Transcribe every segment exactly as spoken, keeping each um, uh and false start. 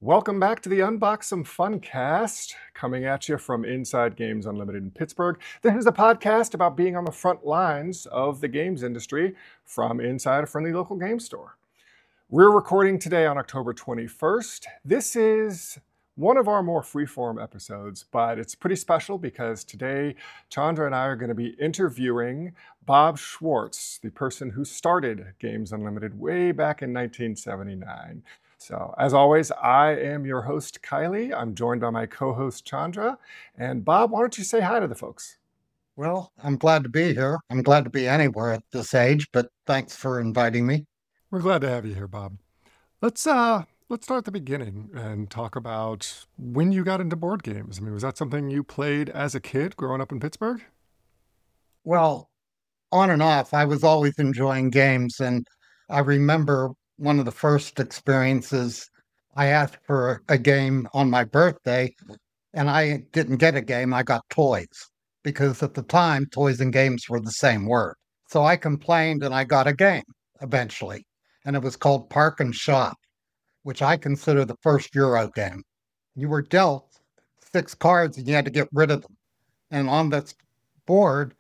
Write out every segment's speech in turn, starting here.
Welcome back to the Unbox Some Fun cast, coming at you from Inside Games Unlimited in Pittsburgh. This is a podcast about being on the front lines of the games industry from inside a friendly local game store. We're recording today on October twenty-first. This is one of our more freeform episodes, but it's pretty special because today Chandra and I are going to be interviewing Bob Schwartz, the person who started Games Unlimited way back in nineteen seventy-nine. So, as always, I am your host, Kylie. I'm joined by my co-host, Chandra. And Bob, why don't you say hi to the folks? Well, I'm glad to be here. I'm glad to be anywhere at this age, but thanks for inviting me. We're glad to have you here, Bob. Let's uh let's start at the beginning and talk about when you got into board games. I mean, was that something you played as a kid growing up in Pittsburgh? Well, on and off, I was always enjoying games, and I remember one of the first experiences. I asked for a game on my birthday, and I didn't get a game, I got toys, because at the time, toys and games were the same word. So I complained and I got a game eventually, and it was called Park and Shop, which I consider the first Euro game. You were dealt six cards and you had to get rid of them. And on this board,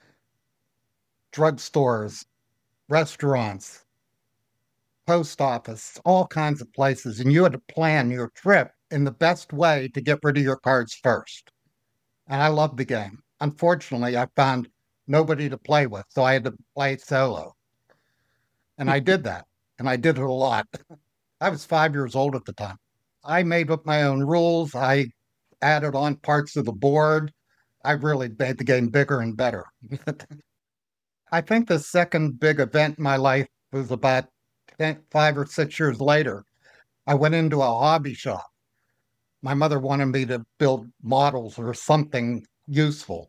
drugstores, restaurants, post office, all kinds of places, and you had to plan your trip in the best way to get rid of your cards first. And I loved the game. Unfortunately, I found nobody to play with, so I had to play solo. And I did that, and I did it a lot. I was five years old at the time. I made up my own rules. I added on parts of the board. I really made the game bigger and better. I think the second big event in my life was about ten, five or six years later. I went into a hobby shop. My mother wanted me to build models or something useful,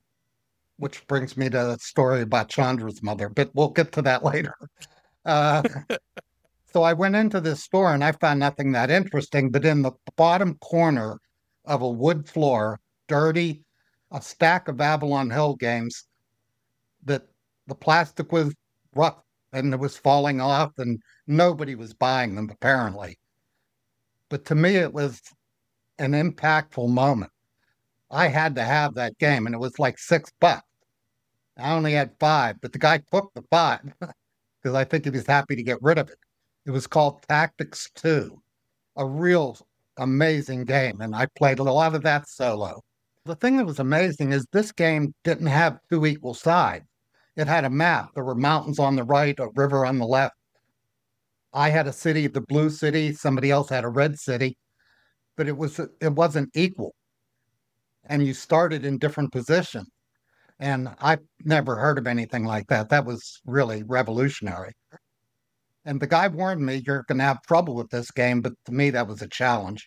which brings me to a story about Chandra's mother, but we'll get to that later. Uh, so I went into this store and I found nothing that interesting, but in the bottom corner of a wood floor, dirty, a stack of Avalon Hill games that the plastic was rough and it was falling off and nobody was buying them apparently. But to me, it was an impactful moment. I had to have that game and it was like six bucks. I only had five, but the guy took the five because I think he was happy to get rid of it. It was called Tactics two, a real amazing game. And I played a lot of that solo. The thing that was amazing is this game didn't have two equal sides. It had a map. There were mountains on the right, a river on the left. I had a city, the blue city. Somebody else had a red city, but it was it wasn't equal. And you started in different positions. And I've never heard of anything like that. That was really revolutionary. And the guy warned me, you're going to have trouble with this game. But to me, that was a challenge.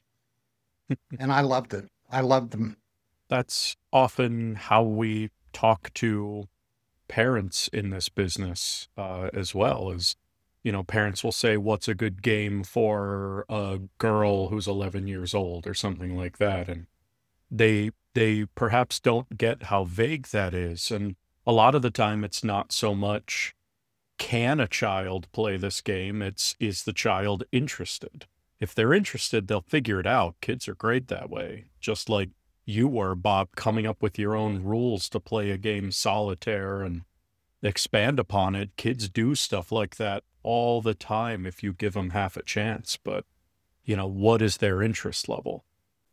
And I loved it. I loved them. That's often how we talk to parents in this business uh, as well. As you know, parents will say, what's a good game for a girl who's eleven years old or something like that. And they they perhaps don't get how vague that is. And a lot of the time it's not so much, can a child play this game? It's, is the child interested? If they're interested, they'll figure it out. Kids are great that way. Just like you were, Bob, coming up with your own rules to play a game solitaire and expand upon it. Kids do stuff like that all the time if you give them half a chance. But, you know, what is their interest level?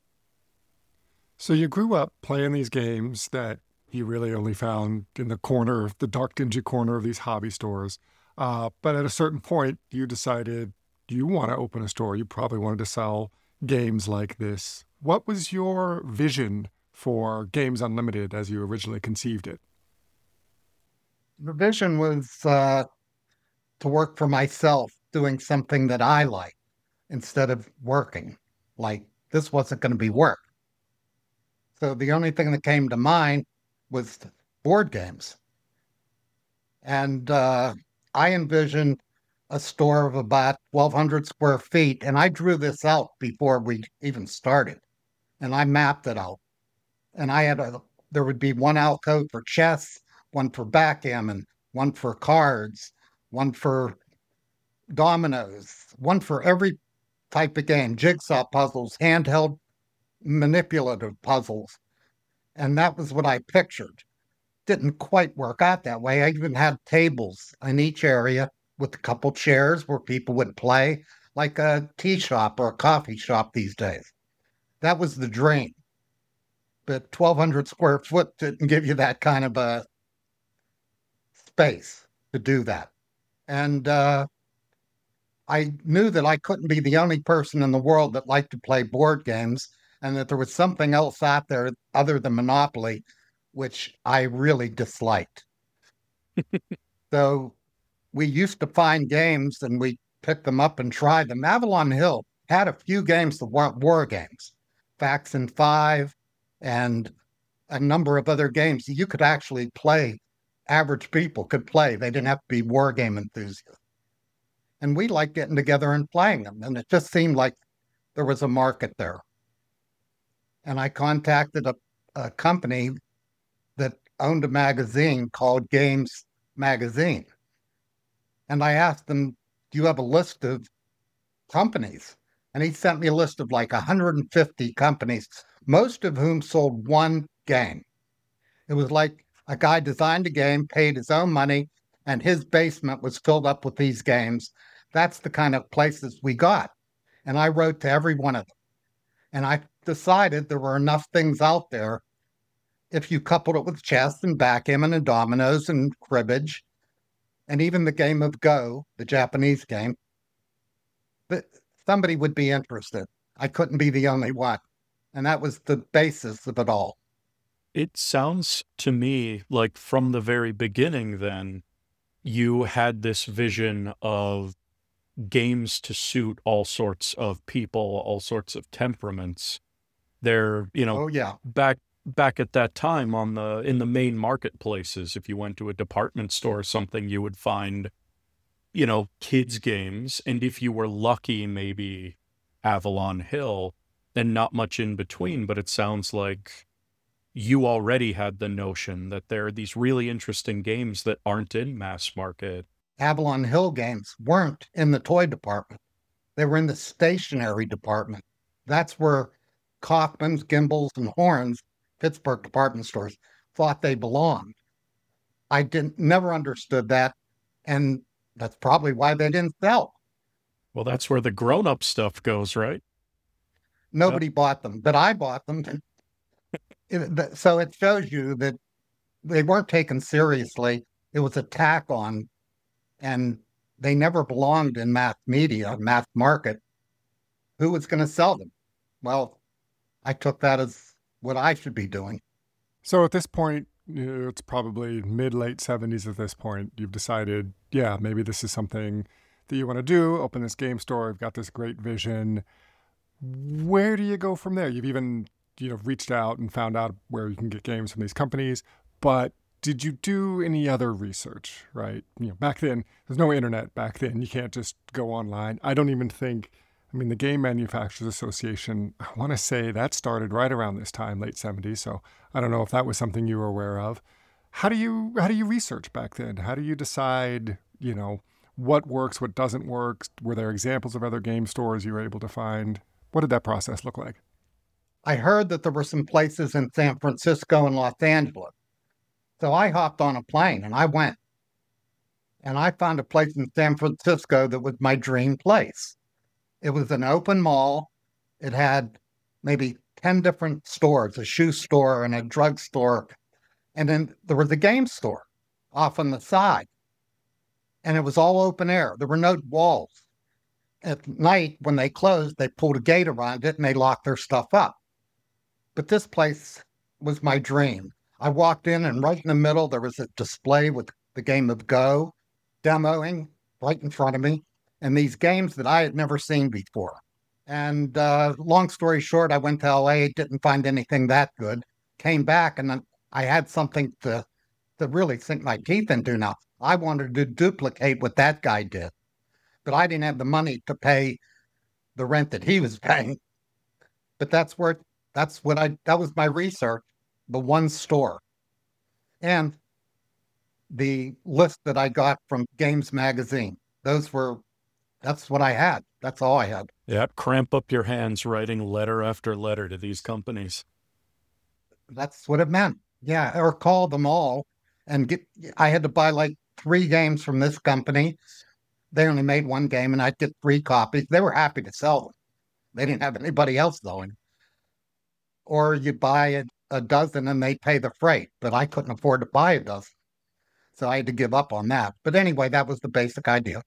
So you grew up playing these games that you really only found in the corner, the dark, dingy corner of these hobby stores. Uh, but at a certain point, you decided you want to open a store. You probably wanted to sell games like this. What was your vision for Games Unlimited as you originally conceived it? The vision was uh, to work for myself, doing something that I like instead of working. Like this wasn't going to be work. So the only thing that came to mind was board games. And uh, I envisioned a store of about twelve hundred square feet. And I drew this out before we even started. And I mapped it out. And I had a, there would be one alcove for chess, one for backgammon, one for cards, one for dominoes, one for every type of game, jigsaw puzzles, handheld manipulative puzzles. And that was what I pictured. Didn't quite work out that way. I even had tables in each area with a couple chairs where people would play, like a tea shop or a coffee shop these days. That was the dream. But twelve hundred square foot didn't give you that kind of a space to do that. And uh, I knew that I couldn't be the only person in the world that liked to play board games, and that there was something else out there other than Monopoly, which I really disliked. So we used to find games and we picked them up and tried them. Avalon Hill had a few games that weren't war games, Faction five and a number of other games that you could actually play. Average people could play. They didn't have to be war game enthusiasts. And we liked getting together and playing them. And it just seemed like there was a market there. And I contacted a, a company that owned a magazine called Games Magazine. And I asked them, do you have a list of companies? And he sent me a list of like one hundred fifty companies, most of whom sold one game. It was like a guy designed a game, paid his own money, and his basement was filled up with these games. That's the kind of places we got. And I wrote to every one of them. And I decided there were enough things out there, if you coupled it with chess and backgammon and dominoes and cribbage, and even the game of Go, the Japanese game, that somebody would be interested. I couldn't be the only one. And that was the basis of it all. It sounds to me like from the very beginning, then, you had this vision of games to suit all sorts of people, all sorts of temperaments. They're, you know, Oh, yeah. back back at that time on the in the main marketplaces, if you went to a department store or something, you would find, you know, kids games, and if you were lucky, maybe Avalon Hill, and not much in between. But it sounds like you already had the notion that there are these really interesting games that aren't in mass market. Avalon Hill games weren't in the toy department. They were in the stationery department. That's where Kaufman's, Gimbel's, and Horn's, Pittsburgh department stores, thought they belonged. I didn't never understood that, and that's probably why they didn't sell. Well, that's where the grown-up stuff goes, right? Nobody yep. bought them, but I bought them. It, so it shows you that they weren't taken seriously. It was a tack on, and they never belonged in mass media, mass market. Who was going to sell them? Well, I took that as what I should be doing. So at this point, you know, it's probably mid, late seventies at this point. You've decided, yeah, maybe this is something that you want to do, open this game store. You've got this great vision. Where do you go from there? You've even, you know, reached out and found out where you can get games from these companies, but did you do any other research, right? You know, back then, there's no internet back then. You can't just go online. I don't even think, I mean, the Game Manufacturers Association, I want to say that started right around this time, late seventies. So I don't know if that was something you were aware of. How do you, how do you research back then? How do you decide, you know, what works, what doesn't work? Were there examples of other game stores you were able to find? What did that process look like? I heard that there were some places in San Francisco and Los Angeles. So I hopped on a plane and I went. And I found a place in San Francisco that was my dream place. It was an open mall. It had maybe ten different stores, a shoe store and a drug store. And then there was a game store off on the side. And it was all open air. There were no walls. At night, when they closed, they pulled a gate around it and they locked their stuff up. But this place was my dream. I walked in, and right in the middle, there was a display with the game of Go demoing right in front of me, and these games that I had never seen before. And uh, long story short, I went to L A, didn't find anything that good, came back, and then I had something to, to really sink my teeth into now. I wanted to duplicate what that guy did, but I didn't have the money to pay the rent that he was paying. But that's where, that's what I, that was my research, the one store. And the list that I got from Games Magazine. Those were, that's what I had. That's all I had. Yeah, cramp up your hands writing letter after letter to these companies. That's what it meant. Yeah, or call them all and get. I had to buy like three games from this company. They only made one game, and I'd get three copies. They were happy to sell them. They didn't have anybody else going. Or you buy a, a dozen and they pay the freight, but I couldn't afford to buy a dozen. So I had to give up on that. But anyway, that was the basic idea.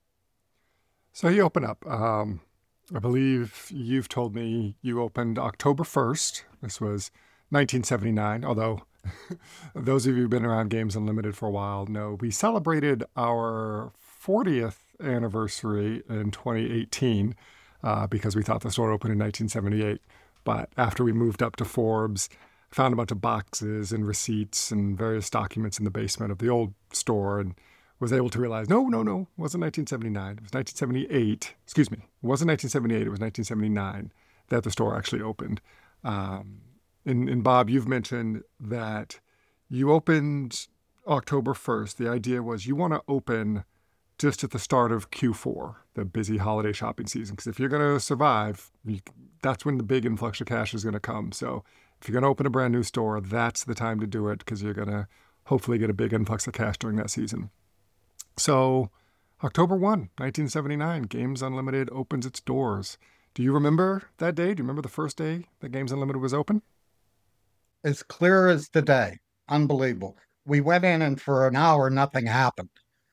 So you open up. Um, I believe you've told me you opened October first. This was nineteen seventy-nine, although those of you who've been around Games Unlimited for a while know we celebrated our fortieth anniversary in twenty eighteen uh, because we thought the store opened in nineteen seventy-eight. But after we moved up to Forbes, found a bunch of boxes and receipts and various documents in the basement of the old store and was able to realize, no, no, no, it wasn't nineteen seventy-nine. It was nineteen seventy-eight. Excuse me. It wasn't nineteen seventy-eight. It was nineteen seventy-nine that the store actually opened. Um, and, and Bob, you've mentioned that you opened October first. The idea was you want to open just at the start of Q four, the busy holiday shopping season. Because if you're going to survive, you, that's when the big influx of cash is going to come. So if you're going to open a brand new store, that's the time to do it because you're going to hopefully get a big influx of cash during that season. So October first, nineteen seventy-nine, Games Unlimited opens its doors. Do you remember that day? Do you remember the first day that Games Unlimited was open? As clear as today. Unbelievable. We went in and for an hour, nothing happened.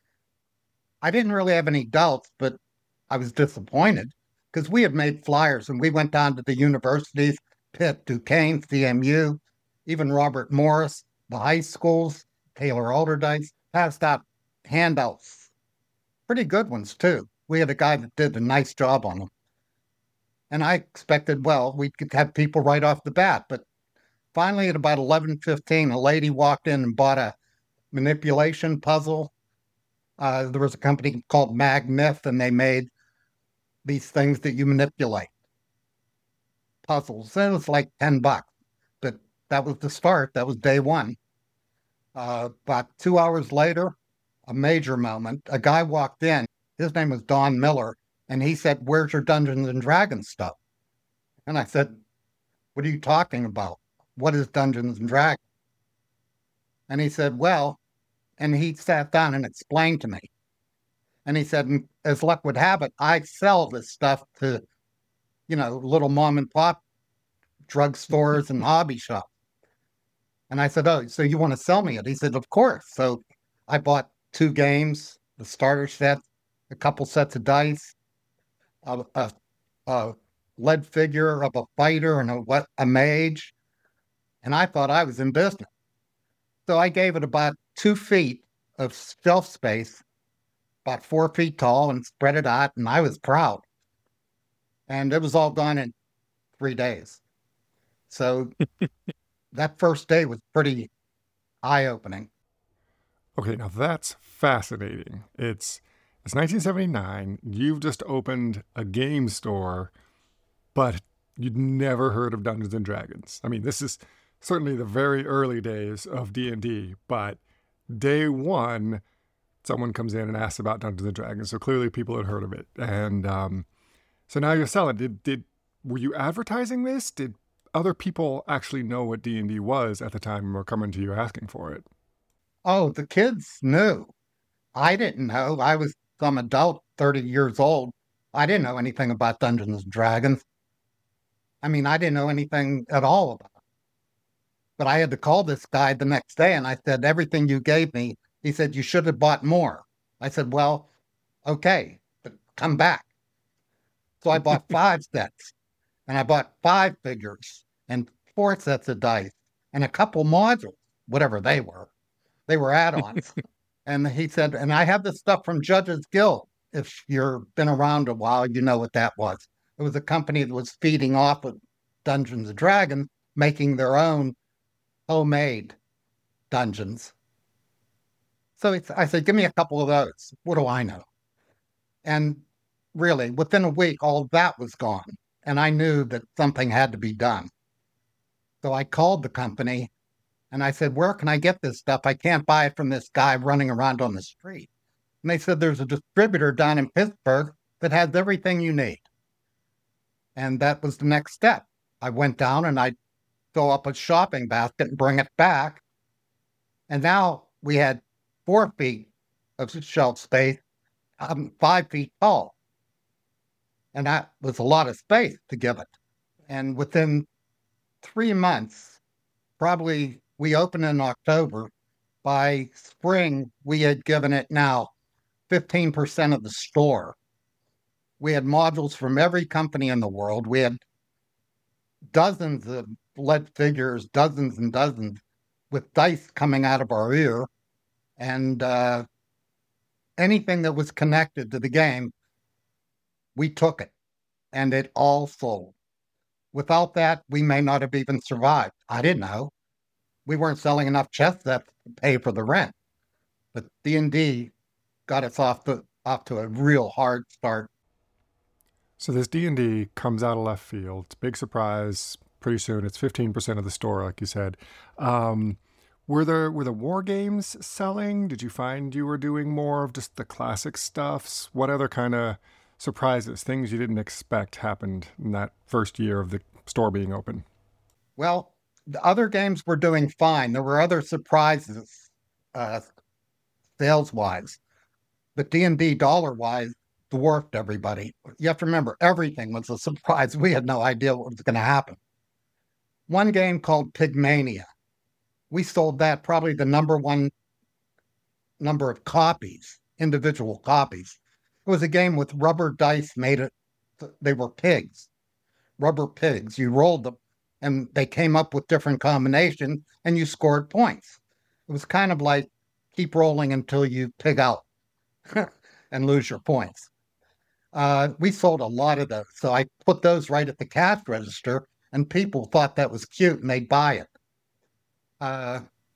I didn't really have any doubts, but I was disappointed because we had made flyers and we went down to the universities, Pitt, Duquesne, C M U, even Robert Morris, the high schools, Taylor Alderdice, passed out handouts. Pretty good ones, too. We had a guy that did a nice job on them. And I expected, well, we could have people right off the bat. But finally, at about eleven fifteen, a lady walked in and bought a manipulation puzzle. Uh, there was a company called Mag Myth, and they made these things that you manipulate. Puzzles. And it was like ten bucks. But that was the start. That was day one. Uh, about two hours later, a major moment. A guy walked in. His name was Don Miller. And he said, "Where's your Dungeons and Dragons stuff?" And I said, "What are you talking about? What is Dungeons and Dragons?" And he said, "Well," and he sat down and explained to me. And he said, as luck would have it, I sell this stuff to, you know, little mom and pop drugstores and hobby shops. And I said, "Oh, so you want to sell me it?" He said, "Of course." So I bought two games, the starter set, a couple sets of dice, a, a, a lead figure of a fighter and a, what, a mage. And I thought I was in business. So I gave it about two feet of shelf space, about four feet tall, and spread it out. And I was proud. And it was all done in three days. So that first day was pretty eye-opening. Okay, now that's fascinating. It's it's nineteen seventy-nine. You've just opened a game store, but you'd never heard of Dungeons and Dragons. I mean, this is certainly the very early days of D and D, but day one, someone comes in and asks about Dungeons and Dragons. So clearly people had heard of it. And um, so now you're selling. Did did were you advertising this? Did other people actually know what D and D was at the time and were coming to you asking for it? Oh, the kids knew. I didn't know. I was some adult, thirty years old. I didn't know anything about Dungeons and Dragons. I mean, I didn't know anything at all about it. But I had to call this guy the next day and I said, "Everything you gave me," he said, "you should have bought more." I said, "Well, okay, but come back." So I bought five sets and I bought five figures and four sets of dice and a couple modules, whatever they were. They were add-ons. And he said, "And I have this stuff from Judges Guild. If you've been around a while, you know what that was." It was a company that was feeding off of Dungeons and Dragons, making their own homemade dungeons. So it's, I said, "Give me a couple of those. What do I know?" And really, within a week, all of that was gone. And I knew that something had to be done. So I called the company and I said, "Where can I get this stuff? I can't buy it from this guy running around on the street." And they said, "There's a distributor down in Pittsburgh that has everything you need." And that was the next step. I went down and I'd fill up a shopping basket and bring it back. And now we had four feet of shelf space, um, five feet tall. And that was a lot of space to give it. And within three months, probably we opened in October. By spring, we had given it now fifteen percent of the store. We had modules from every company in the world. We had dozens of lead figures, dozens and dozens, with dice coming out of our ear. And uh, anything that was connected to the game, we took it. And it all sold. Without that, we may not have even survived. I didn't know. We weren't selling enough chess sets to pay for the rent. But D and D got us off to, off to a real hard start. So this D and D comes out of left field. It's a big surprise. Pretty soon, it's fifteen percent of the store, like you said. Um, were there were the war games selling? Did you find you were doing more of just the classic stuffs? What other kind of surprises, things you didn't expect, happened in that first year of the store being open? Well, the other games were doing fine. There were other surprises, uh, sales-wise, but D and D dollar-wise dwarfed everybody. You have to remember, everything was a surprise. We had no idea what was going to happen. One game called Pigmania. We sold that probably the number one number of copies, individual copies. It was a game with rubber dice made it. They were pigs, rubber pigs. You rolled them and they came up with different combinations and you scored points. It was kind of like keep rolling until you pig out and lose your points. Uh, we sold a lot of those. So I put those right at the cash register and people thought that was cute and they'd buy it. Uh,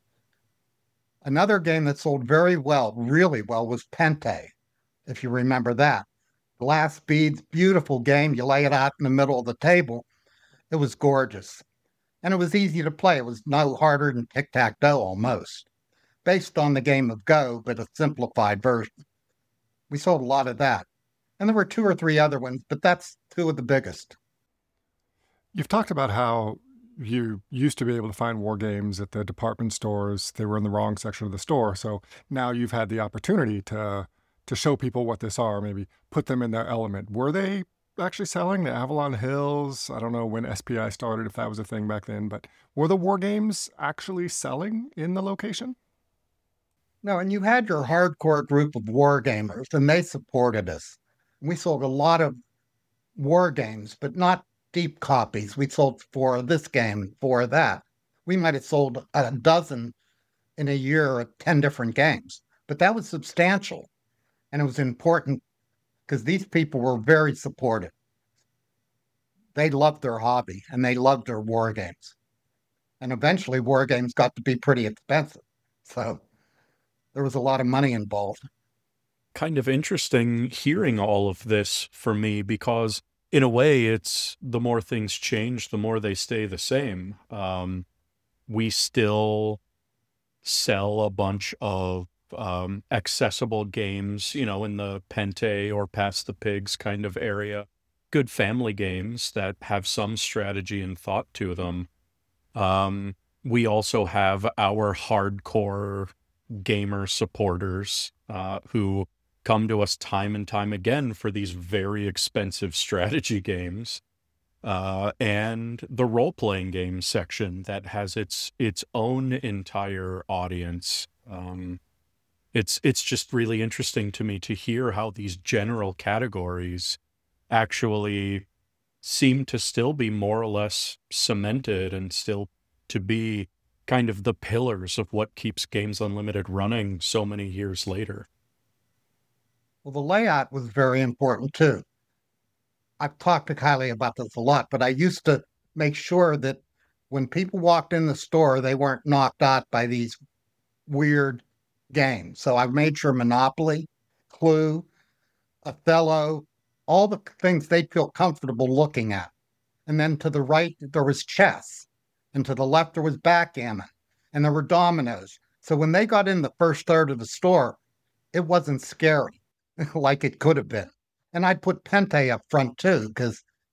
another game that sold very well, really well, was Pente, if you remember that. Glass beads, beautiful game. You lay it out in the middle of the table. It was gorgeous. And it was easy to play. It was no harder than tic-tac-toe almost. Based on the game of Go, but a simplified version. We sold a lot of that. And there were two or three other ones, but that's two of the biggest. You've talked about how you used to be able to find war games at the department stores. They were in the wrong section of the store. So now you've had the opportunity to to show people what this are, maybe put them in their element. Were they actually selling the Avalon Hills? I don't know when S P I started, if that was a thing back then, but were the war games actually selling in the location? No, and you had your hardcore group of war gamers, and they supported us. We sold a lot of war games, but not deep copies. We sold four of this game and four of that. We might have sold a dozen in a year of ten different games, but that was substantial. And it was important because these people were very supportive. They loved their hobby and they loved their war games. And eventually war games got to be pretty expensive. So there was a lot of money involved. Kind of interesting hearing all of this for me because in a way it's the more things change, the more they stay the same. Um, we still sell a bunch of um, accessible games, you know, in the Pente or Pass the Pigs kind of area. Good family games that have some strategy and thought to them. Um, we also have our hardcore gamer supporters uh, who come to us time and time again for these very expensive strategy games. Uh, and the role-playing game section that has its its own entire audience. Um, it's it's just really interesting to me to hear how these general categories actually seem to still be more or less cemented and still to be kind of the pillars of what keeps Games Unlimited running so many years later. Well, the layout was very important too. I've talked to Kylie about this a lot, but I used to make sure that when people walked in the store, they weren't knocked out by these weird games. So I made sure Monopoly, Clue, Othello, all the things they'd feel comfortable looking at. And then to the right, there was chess. And to the left, there was backgammon. And there were dominoes. So when they got in the first third of the store, it wasn't scary like it could have been. And I'd put Pente up front too, because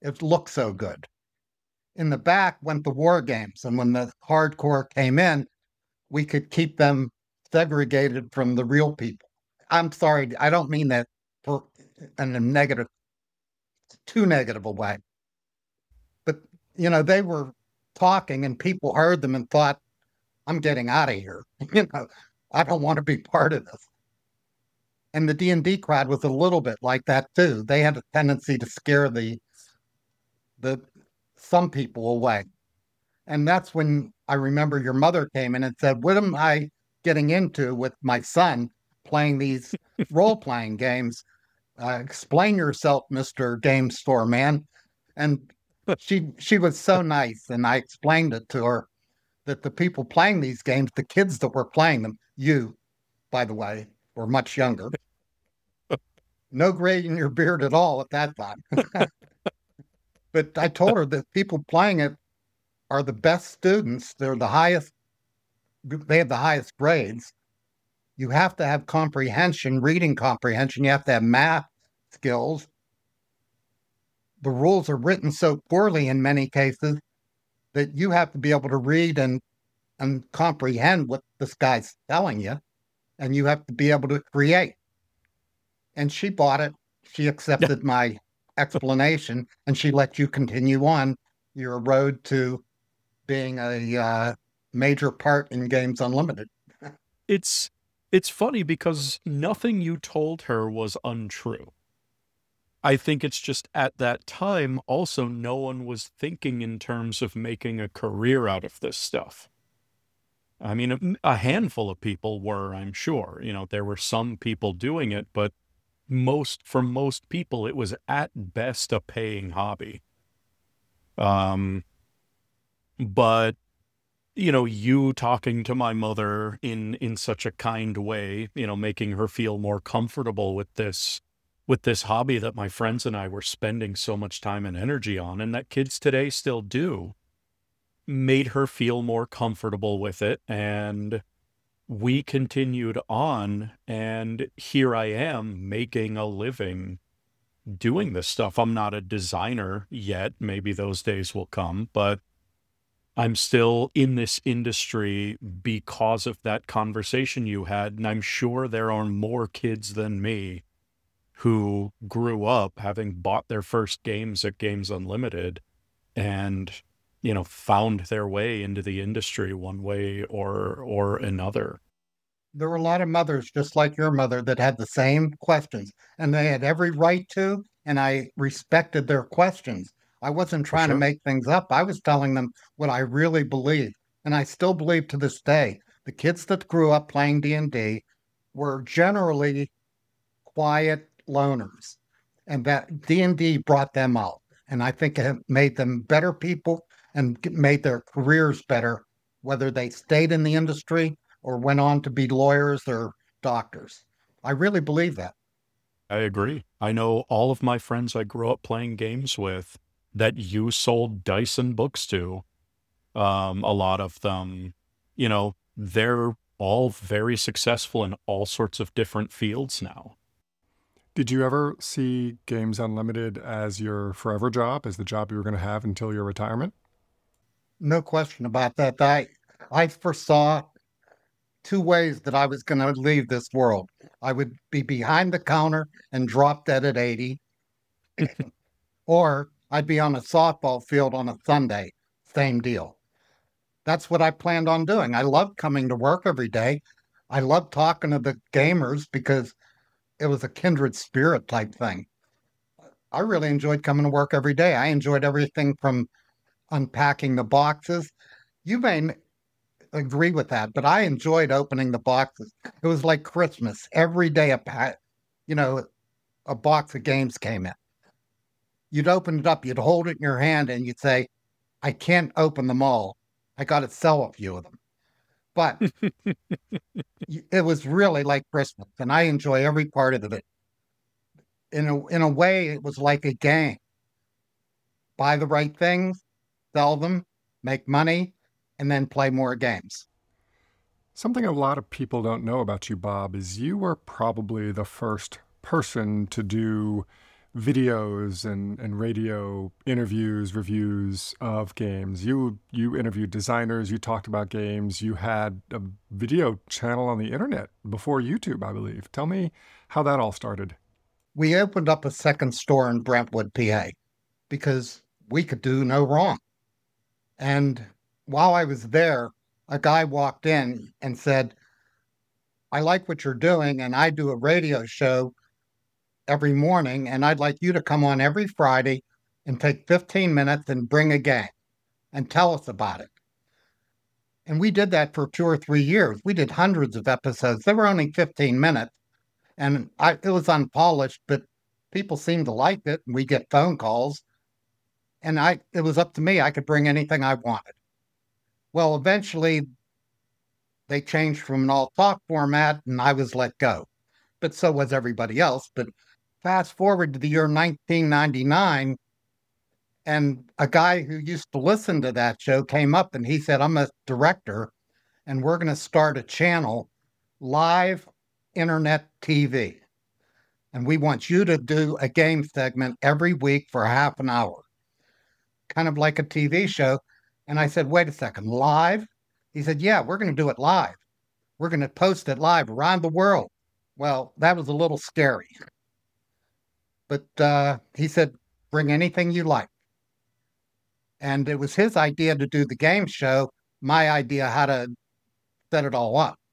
It looked so good. In the back went the war games, and when the hardcore came in, we could keep them segregated from the real people. I'm sorry, I don't mean that for in a negative, too negative a way. But, you know, they were talking and people heard them and thought, I'm getting out of here. You know, I don't want to be part of this. And the D and D crowd was a little bit like that too. They had a tendency to scare the the some people away. And that's when I remember your mother came in and said, what am I getting into with my son playing these role-playing games? Uh, explain yourself, Mister Game Store Man. And she she was so nice, and I explained it to her that the people playing these games, the kids that were playing them, you, by the way, were much younger. No gray in your beard at all at that time. But I told her that people playing it are the best students. They're the highest, they have the highest grades. You have to have comprehension, reading comprehension. You have to have math skills. The rules are written so poorly in many cases that you have to be able to read and, and comprehend what this guy's telling you, and you have to be able to create. And she bought it. She accepted my explanation, and she let you continue on your road to being a uh, major part in Games Unlimited. It's it's funny because nothing you told her was untrue. I think it's just at that time, also, no one was thinking in terms of making a career out of this stuff. I mean, a, a handful of people were, I'm sure. You know, there were some people doing it, but most, for most people, it was at best a paying hobby. Um, but, you know, you talking to my mother in, in such a kind way, you know, making her feel more comfortable with this, with this hobby that my friends and I were spending so much time and energy on, and that kids today still do, made her feel more comfortable with it. And we continued on, and here I am making a living doing this stuff. I'm not a designer yet. Maybe those days will come, but I'm still in this industry because of that conversation you had. And I'm sure there are more kids than me who grew up having bought their first games at Games Unlimited and, you know, found their way into the industry one way or or another. There were a lot of mothers just like your mother that had the same questions, and they had every right to, and I respected their questions. I wasn't For trying to sure. make things up. I was telling them what I really believed, and I still believe to this day. The kids that grew up playing D and D were generally quiet loners, and that D and D brought them out. And I think it made them better people and g- made their careers better, whether they stayed in the industry or went on to be lawyers or doctors. I really believe that. I agree. I know all of my friends I grew up playing games with that you sold Dyson books to. Um, a lot of them, you know, they're all very successful in all sorts of different fields now. Did you ever see Games Unlimited as your forever job, as the job you were going to have until your retirement? No question about that. I I foresaw two ways that I was going to leave this world. I would be behind the counter and drop dead at eighty, or I'd be on a softball field on a Sunday. Same deal. That's what I planned on doing. I loved coming to work every day. I loved talking to the gamers because it was a kindred spirit type thing. I really enjoyed coming to work every day. I enjoyed everything from unpacking the boxes. You may n- agree with that, but I enjoyed opening the boxes. It was like Christmas. Every day a pa- you know, a box of games came in. You'd open it up, you'd hold it in your hand and you'd say, I can't open them all. I got to sell a few of them. But y- it was really like Christmas, and I enjoy every part of it. In a in a way, it was like a game. Buy the right things, sell them, make money, and then play more games. Something a lot of people don't know about you, Bob, is you were probably the first person to do videos and, and radio interviews, reviews of games. You you interviewed designers, you talked about games, you had a video channel on the internet before YouTube, I believe. Tell me how that all started. We opened up a second store in Brentwood, P A, because we could do no wrong. And while I was there, a guy walked in and said, I like what you're doing, and I do a radio show every morning, and I'd like you to come on every Friday and take fifteen minutes and bring a game and tell us about it. And we did that for two or three years. We did hundreds of episodes. They were only fifteen minutes, and I, it was unpolished, but people seemed to like it, and we get phone calls. And I, it was up to me. I could bring anything I wanted. Well, eventually, they changed from an all-talk format, and I was let go. But so was everybody else. But fast forward to the year nineteen ninety-nine, and a guy who used to listen to that show came up and he said, I'm a director, and we're going to start a channel, live internet T V. And we want you to do a game segment every week for half an hour, kind of like a T V show. And I said, wait a second, live? He said, yeah, we're going to do it live. We're going to post it live around the world. Well, that was a little scary. But uh, he said, bring anything you like. And it was his idea to do the game show, my idea how to set it all up.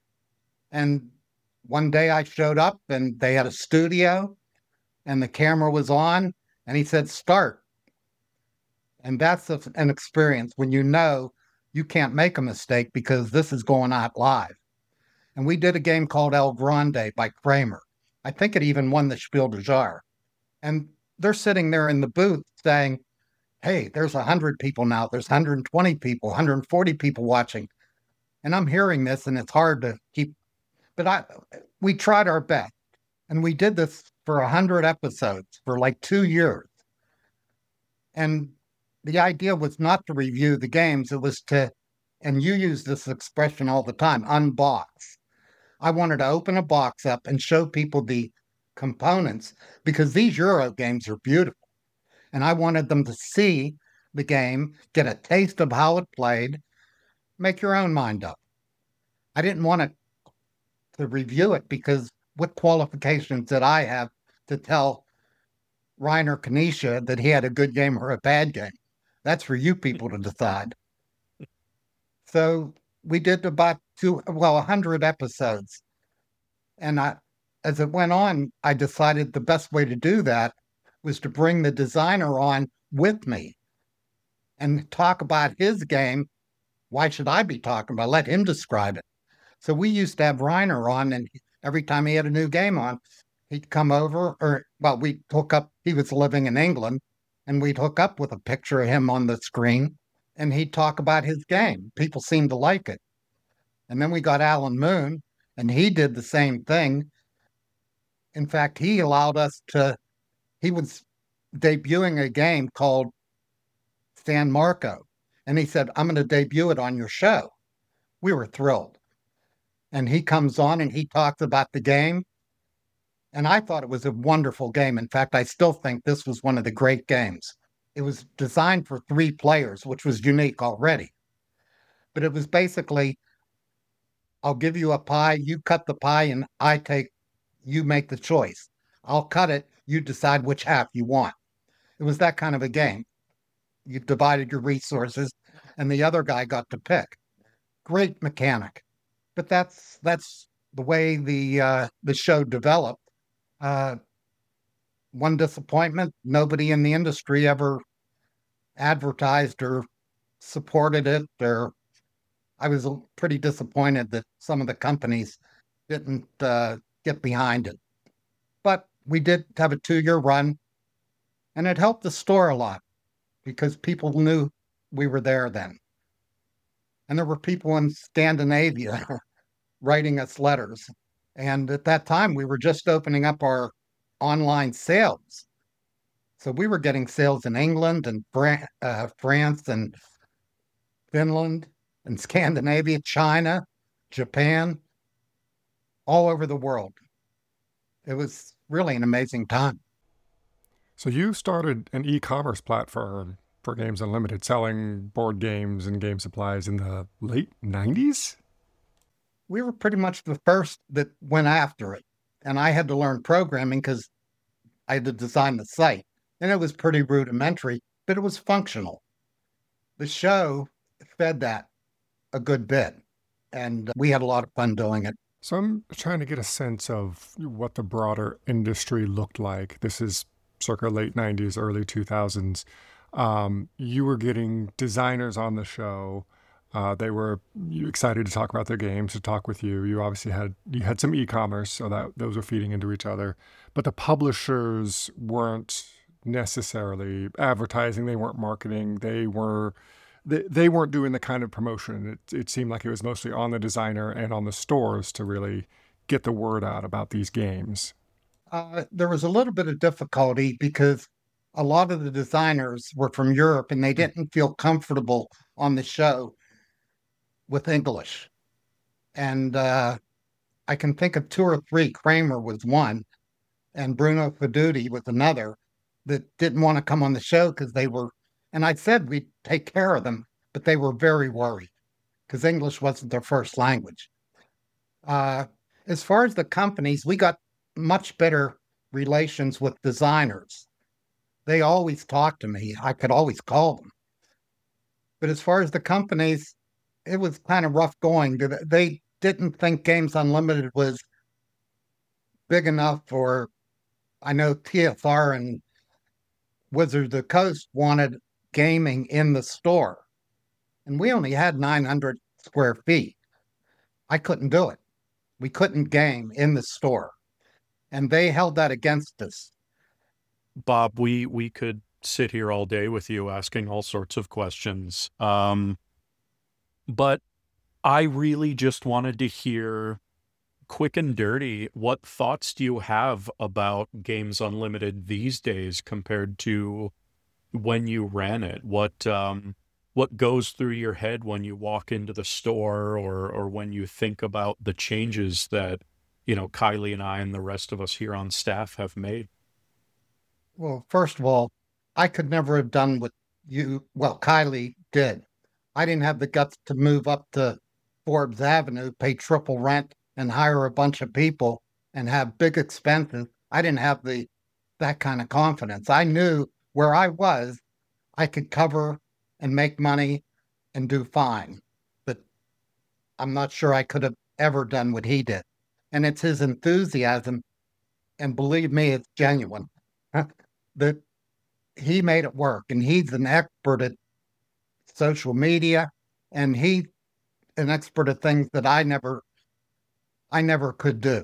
And one day I showed up and they had a studio and the camera was on and he said, start. And that's a, an experience when you know you can't make a mistake because this is going out live. And we did a game called El Grande by Kramer. I think it even won the Spiel des Jahres. And they're sitting there in the booth saying, hey, there's one hundred people now. There's one hundred twenty people, one hundred forty people watching. And I'm hearing this and it's hard to keep. But I, we tried our best. And we did this for one hundred episodes for like two years. And the idea was not to review the games. It was to, and you use this expression all the time, unbox. I wanted to open a box up and show people the components because these Euro games are beautiful. And I wanted them to see the game, get a taste of how it played, make your own mind up. I didn't want to, to review it because what qualifications did I have to tell Reiner Knizia that he had a good game or a bad game? That's for you people to decide. So we did about two, well, one hundred episodes. And I, as it went on, I decided the best way to do that was to bring the designer on with me and talk about his game. Why should I be talking about it? Let him describe it. So we used to have Reiner on, and every time he had a new game on, he'd come over, or, well, we'd hook up. He was living in England, and we'd hook up with a picture of him on the screen, and he'd talk about his game. People seemed to like it. And then we got Alan Moon, and he did the same thing. In fact, he allowed us to, he was debuting a game called San Marco. And he said, I'm going to debut it on your show. We were thrilled. And he comes on and he talks about the game. And I thought it was a wonderful game. In fact, I still think this was one of the great games. It was designed for three players, which was unique already. But it was basically, I'll give you a pie, you cut the pie, and I take, you make the choice. I'll cut it, you decide which half you want. It was that kind of a game. You divided your resources, and the other guy got to pick. Great mechanic. But that's that's the way the uh, the show developed. Uh, one disappointment, nobody in the industry ever advertised or supported it. Or I was pretty disappointed that some of the companies didn't uh, get behind it. But we did have a two-year run, and it helped the store a lot because people knew we were there then. And there were people in Scandinavia writing us letters. And at that time, we were just opening up our online sales. So we were getting sales in England and Fran- uh, France and Finland and Scandinavia, China, Japan, all over the world. It was really an amazing time. So you started an e-commerce platform for Games Unlimited, selling board games and game supplies in the late nineties? We were pretty much the first that went after it. And I had to learn programming because I had to design the site. And it was pretty rudimentary, but it was functional. The show fed that a good bit. And we had a lot of fun doing it. So I'm trying to get a sense of what the broader industry looked like. This is circa late nineties, early two thousands. Um, you were getting designers on the show. Uh, they were excited to talk about their games, to talk with you. You obviously had you had some e-commerce, so that those were feeding into each other. But the publishers weren't necessarily advertising. They weren't marketing. They were they, they weren't doing the kind of promotion. It it seemed like it was mostly on the designer and on the stores to really get the word out about these games. Uh, there was a little bit of difficulty because a lot of the designers were from Europe and they didn't feel comfortable on the show with English. And uh, I can think of two or three. Kramer was one, and Bruno Feduti was another that didn't want to come on the show because they were, and I said we'd take care of them, but they were very worried because English wasn't their first language. Uh, as far as the companies, we got much better relations with designers. They always talked to me. I could always call them. But as far as the companies, it was kind of rough going. They didn't think Games Unlimited was big enough for, I know T F R and Wizards of the Coast wanted gaming in the store. And we only had nine hundred square feet. I couldn't do it. We couldn't game in the store. And they held that against us. Bob, we we could sit here all day with you asking all sorts of questions. Um, but I really just wanted to hear, quick and dirty, what thoughts do you have about Games Unlimited these days compared to when you ran it? What um, what goes through your head when you walk into the store, or or when you think about the changes that, you know, Kylie and I and the rest of us here on staff have made? Well, first of all, I could never have done what you, well, Kylie did. I didn't have the guts to move up to Forbes Avenue, pay triple rent, and hire a bunch of people and have big expenses. I didn't have the that kind of confidence. I knew where I was, I could cover and make money and do fine. But I'm not sure I could have ever done what he did. And it's his enthusiasm, and believe me, it's genuine, that he made it work. And he's an expert at social media, and he's an expert at things that I never, I never could do.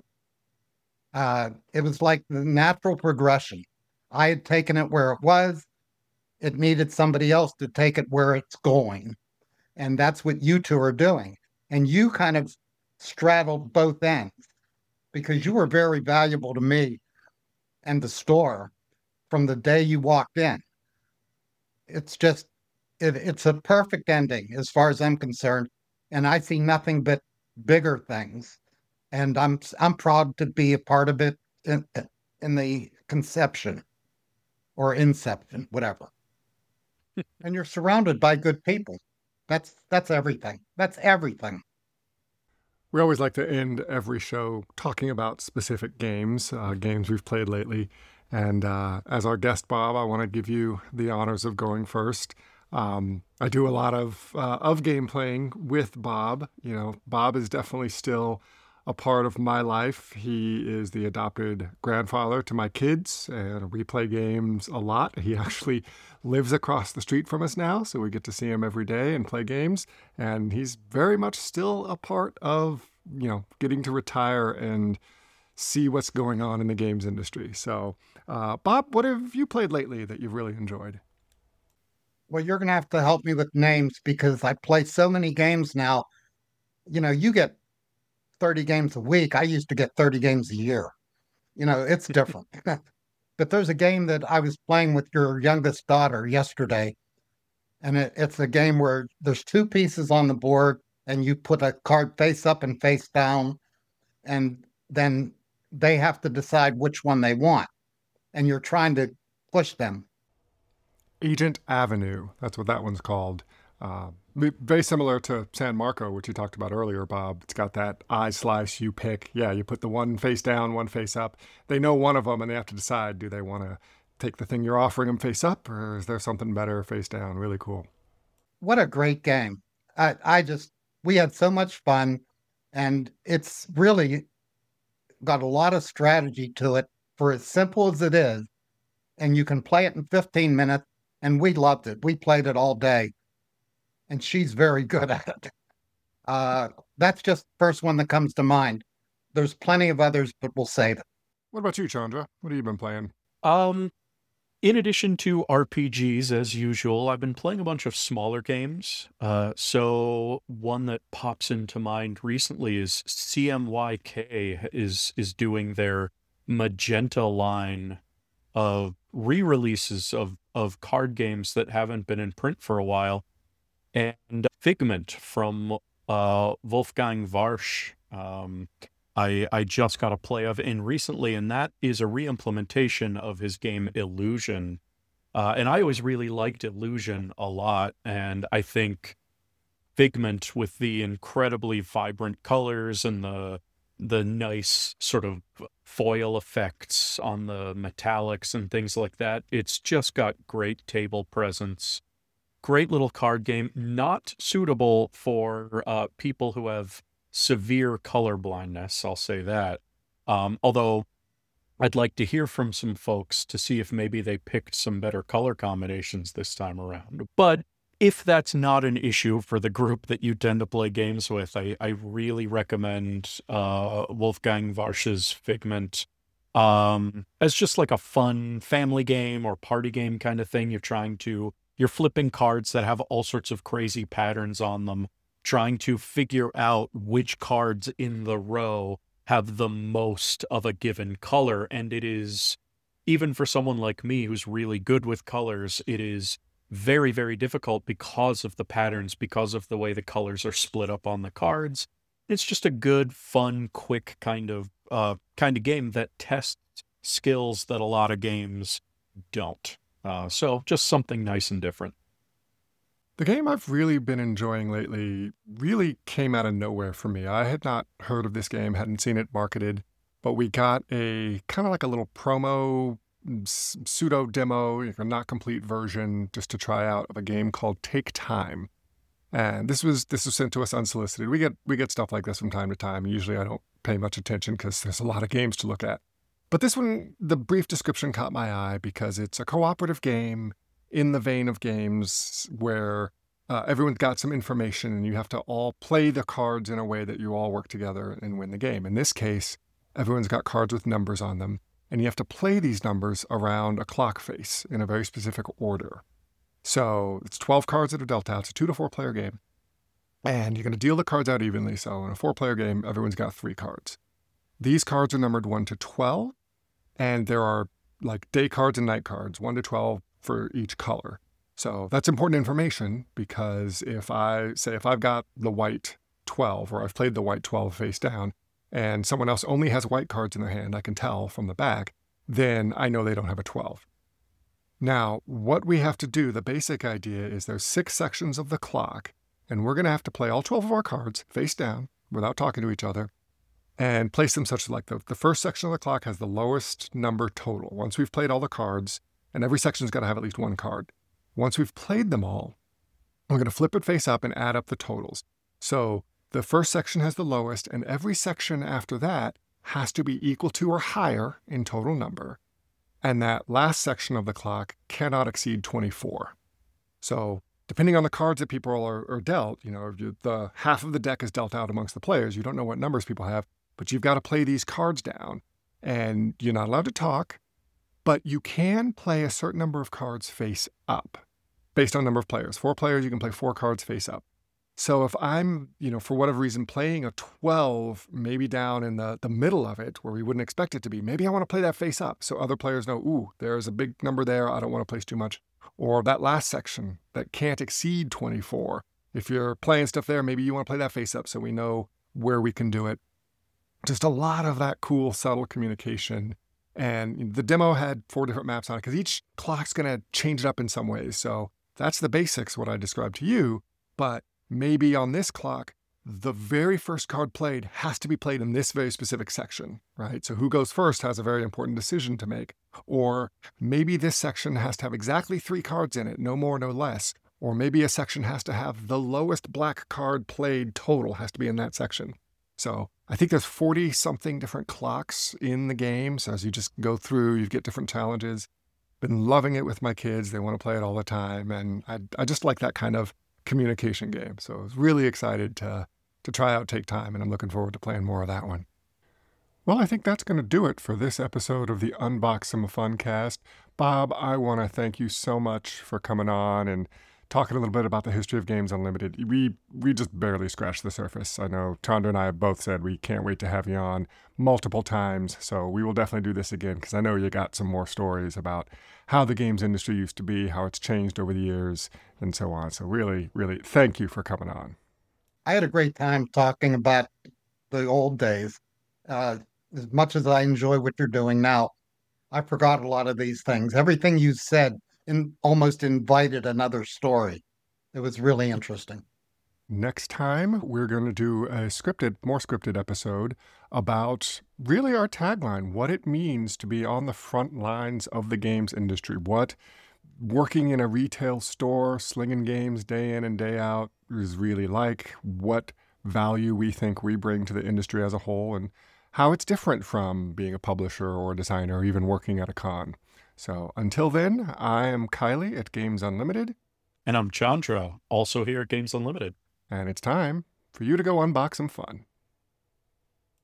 Uh, it was like the natural progression. I had taken it where it was. It needed somebody else to take it where it's going. And that's what you two are doing. And you kind of straddled both ends because you were very valuable to me and the store from the day you walked in. It's just, it, it's a perfect ending as far as I'm concerned. And I see nothing but bigger things. And I'm I'm proud to be a part of it in, in the conception or inception, whatever. And you're surrounded by good people. That's that's everything. That's everything. We always like to end every show talking about specific games, uh, games we've played lately. And uh, as our guest, Bob, I want to give you the honors of going first. Um, I do a lot of uh, of game playing with Bob. You know, Bob is definitely still a part of my life. He is the adopted grandfather to my kids, and we play games a lot. He actually lives across the street from us now, so we get to see him every day and play games. And he's very much still a part of, you know, getting to retire and see what's going on in the games industry. So, uh, Bob, what have you played lately that you've really enjoyed? Well, you're going to have to help me with names because I play so many games now. You know, you get thirty games a week. I used to get thirty games a year. You know, it's different. But there's a game that I was playing with your youngest daughter yesterday. And it, it's a game where there's two pieces on the board and you put a card face up and face down. And then they have to decide which one they want. And you're trying to push them. Agent Avenue, that's what that one's called. Uh, very similar to San Marco, which you talked about earlier, Bob. It's got that I slice, you pick. Yeah, you put the one face down, one face up. They know one of them, and they have to decide, do they want to take the thing you're offering them face up, or is there something better face down? Really cool. What a great game. I, I just, we had so much fun, and it's really got a lot of strategy to it for as simple as it is. And you can play it in fifteen minutes, and we loved it. We played it all day, and she's very good at it. Uh, that's just the first one that comes to mind. There's plenty of others, but we'll save it. What about you, Chandra? What have you been playing? Um, in addition to R P Gs, as usual, I've been playing a bunch of smaller games. Uh, so one that pops into mind recently is C M Y K is is doing their Magenta line of re-releases of of card games that haven't been in print for a while, and Figment from uh, Wolfgang Warsch. Um, I I just got a play of in recently, and that is a re-implementation of his game Illusion. Uh, and I always really liked Illusion a lot, and I think Figment, with the incredibly vibrant colors and the the nice sort of foil effects on the metallics and things like that, it's just got great table presence. Great little card game, not suitable for uh, people who have severe color blindness, I'll say that. Um, although I'd like to hear from some folks to see if maybe they picked some better color combinations this time around. But if that's not an issue for the group that you tend to play games with, I, I really recommend uh, Wolfgang Warsch's Figment um, as just like a fun family game or party game kind of thing. You're trying to, you're flipping cards that have all sorts of crazy patterns on them, trying to figure out which cards in the row have the most of a given color. And it is, even for someone like me who's really good with colors, it is very, very difficult because of the patterns, because of the way the colors are split up on the cards. It's just a good, fun, quick kind of uh, kind of game that tests skills that a lot of games don't. Uh, so just something nice and different. The game I've really been enjoying lately really came out of nowhere for me. I had not heard of this game, hadn't seen it marketed, but we got a kind of like a little promo pseudo demo, a not complete version, just to try out, of a game called Take Time. And this was this was sent to us unsolicited. We get we get stuff like this from time to time. Usually I don't pay much attention because there's a lot of games to look at. But this one, the brief description caught my eye because it's a cooperative game in the vein of games where uh, everyone's got some information and you have to all play the cards in a way that you all work together and win the game. In this case, everyone's got cards with numbers on them, and you have to play these numbers around a clock face in a very specific order. So it's twelve cards that are dealt out. It's a two to four player game. And you're going to deal the cards out evenly. So in a four player game, everyone's got three cards. These cards are numbered one to twelve. And there are like day cards and night cards, one to twelve for each color. So that's important information because if I say, if I've got the white twelve, or I've played the white twelve face down, and someone else only has white cards in their hand, I can tell from the back, then I know they don't have a twelve. Now, what we have to do, the basic idea is there's six sections of the clock, and we're going to have to play all twelve of our cards face down without talking to each other, and place them such like the, the first section of the clock has the lowest number total. Once we've played all the cards, and every section's got to have at least one card. Once we've played them all, we're going to flip it face up and add up the totals. So the first section has the lowest, and every section after that has to be equal to or higher in total number. And that last section of the clock cannot exceed twenty-four. So depending on the cards that people are, are dealt, you know, the half of the deck is dealt out amongst the players. You don't know what numbers people have, but you've got to play these cards down. And you're not allowed to talk, but you can play a certain number of cards face up based on number of players. Four players, you can play four cards face up. So if I'm, you know, for whatever reason, playing a twelve, maybe down in the, the middle of it where we wouldn't expect it to be, maybe I want to play that face up so other players know, ooh, there's a big number there. I don't want to place too much. Or that last section that can't exceed twenty-four. If you're playing stuff there, maybe you want to play that face up so we know where we can do it. Just a lot of that cool, subtle communication And the demo had four different maps on it because each clock's going to change it up in some ways. So that's the basics, what I described to you. But maybe on this clock, the very first card played has to be played in this very specific section, right? So who goes first has a very important decision to make. Or maybe this section has to have exactly three cards in it, no more, no less. Or maybe a section has to have the lowest black card played total has to be in that section. So I think there's forty-something different clocks in the game. So as you just go through, you get different challenges. Been loving it with my kids. They want to play it all the time. And I, I just like that kind of communication game. So I was really excited to, to try out Take Time, and I'm looking forward to playing more of that one. Well, I think that's going to do it for this episode of the Unbox Some Fun cast. Bob, I want to thank you so much for coming on and talking a little bit about the history of Games Unlimited. We we just barely scratched the surface. I know Chandra and I have both said we can't wait to have you on multiple times, so we will definitely do this again because I know you got some more stories about how the games industry used to be, how it's changed over the years, and so on. So really, really, thank you for coming on. I had a great time talking about the old days. Uh, as much as I enjoy what you're doing now, I forgot a lot of these things. Everything you said in, almost invited another story. It was really interesting. Next time, we're going to do a scripted, more scripted episode about really our tagline, what it means to be on the front lines of the games industry, what working in a retail store, slinging games day in and day out is really like, what value we think we bring to the industry as a whole, and how it's different from being a publisher or a designer or even working at a con. So until then, I am Kylie at Games Unlimited. And I'm Chandra, also here at Games Unlimited. And it's time for you to go unbox some fun.